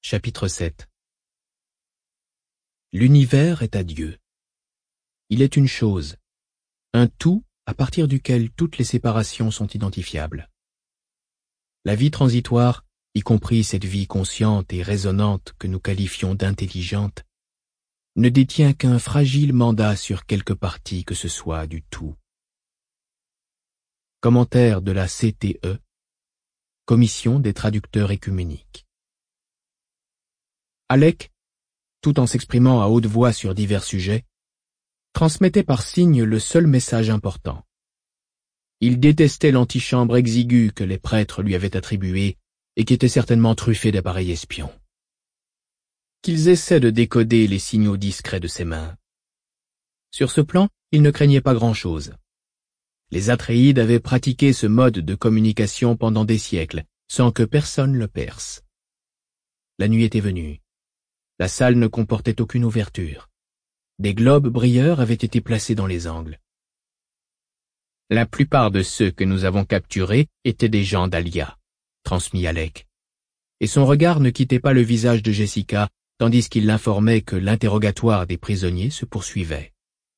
Chapitre 7. L'univers est à Dieu. Il est une chose, un tout à partir duquel toutes les séparations sont identifiables. La vie transitoire, y compris cette vie consciente et raisonnante que nous qualifions d'intelligente, ne détient qu'un fragile mandat sur quelque partie que ce soit du tout. Commentaire de la CTE, Commission des traducteurs œcuméniques. Halleck, tout en s'exprimant à haute voix sur divers sujets, transmettait par signes le seul message important. Il détestait l'antichambre exiguë que les prêtres lui avaient attribuée et qui était certainement truffée d'appareils espions. Qu'ils essaient de décoder les signaux discrets de ses mains. Sur ce plan, il ne craignait pas grand-chose. Les Atréides avaient pratiqué ce mode de communication pendant des siècles, sans que personne le perce. La nuit était venue. La salle ne comportait aucune ouverture. Des globes brilleurs avaient été placés dans les angles. La plupart de ceux que nous avons capturés étaient des gens d'Alia, transmit Halleck, et son regard ne quittait pas le visage de Jessica, tandis qu'il l'informait que l'interrogatoire des prisonniers se poursuivait.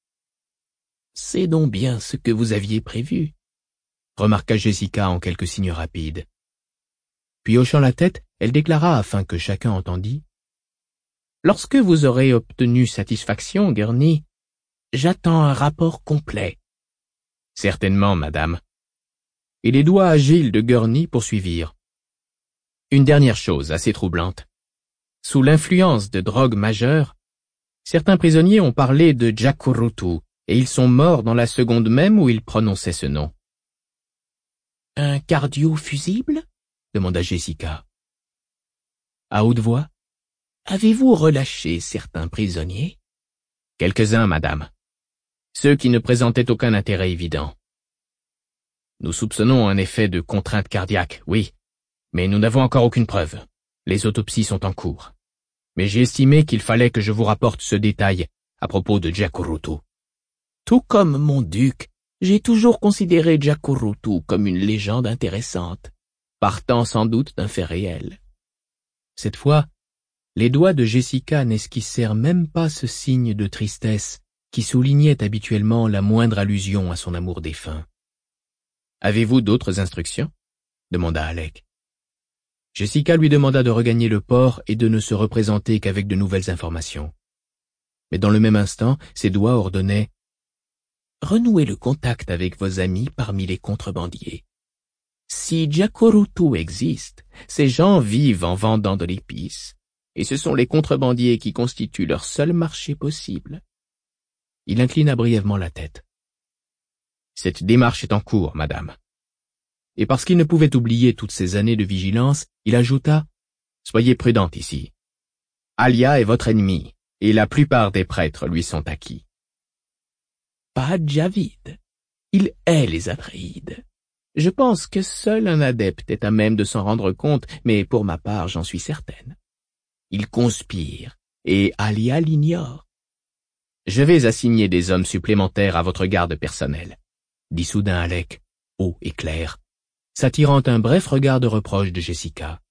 « C'est donc bien ce que vous aviez prévu, » remarqua Jessica en quelques signes rapides. Puis hochant la tête, elle déclara afin que chacun entendît. « Lorsque vous aurez obtenu satisfaction, Gurney, j'attends un rapport complet. »« Certainement, madame. » Et les doigts agiles de Gurney poursuivirent. « Une dernière chose assez troublante. Sous l'influence de drogues majeures, certains prisonniers ont parlé de Jacurutu, et ils sont morts dans la seconde même où ils prononçaient ce nom. »« Un cardio-fusible » demanda Jessica. À haute voix. « Avez-vous relâché certains prisonniers ?»« Quelques-uns, madame. Ceux qui ne présentaient aucun intérêt évident. Nous soupçonnons un effet de contrainte cardiaque, oui, mais nous n'avons encore aucune preuve. Les autopsies sont en cours. Mais j'ai estimé qu'il fallait que je vous rapporte ce détail à propos de Jacurutu. Tout comme mon duc, j'ai toujours considéré Jacurutu comme une légende intéressante, partant sans doute d'un fait réel. » Cette fois, les doigts de Jessica n'esquissèrent même pas ce signe de tristesse qui soulignait habituellement la moindre allusion à son amour défunt. « Avez-vous d'autres instructions ?» demanda Halleck. Jessica lui demanda de regagner le port et de ne se représenter qu'avec de nouvelles informations. Mais dans le même instant, ses doigts ordonnaient « Renouez le contact avec vos amis parmi les contrebandiers. Si Jacurutu existe, ces gens vivent en vendant de l'épice, et ce sont les contrebandiers qui constituent leur seul marché possible. » Il inclina brièvement la tête. « Cette démarche est en cours, madame. » Et parce qu'il ne pouvait oublier toutes ces années de vigilance, il ajouta « Soyez prudente ici. Alia est votre ennemi, et la plupart des prêtres lui sont acquis. » Pas Javid. Il hait les Atréides. Je pense que seul un adepte est à même de s'en rendre compte, mais pour ma part, j'en suis certaine. Il conspire, et Alia l'ignore. Je vais assigner des hommes supplémentaires à votre garde personnelle, dit soudain Halleck, haut et clair, s'attirant un bref regard de reproche de Jessica.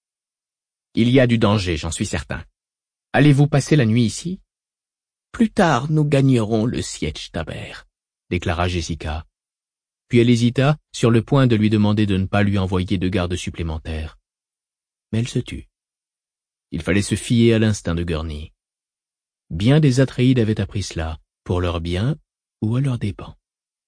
Il y a du danger, j'en suis certain. Allez-vous passer la nuit ici? Plus tard, nous gagnerons le Sietch-Taber, déclara Jessica. Puis elle hésita, sur le point de lui demander de ne pas lui envoyer de garde supplémentaires. Mais elle se tut. Il fallait se fier à l'instinct de Gurney. Bien des Atréides avaient appris cela, pour leur bien ou à leurs dépens.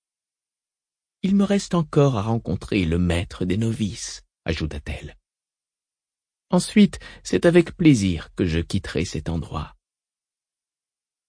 « Il me reste encore à rencontrer le maître des novices, » ajouta-t-elle. « Ensuite, c'est avec plaisir que je quitterai cet endroit. »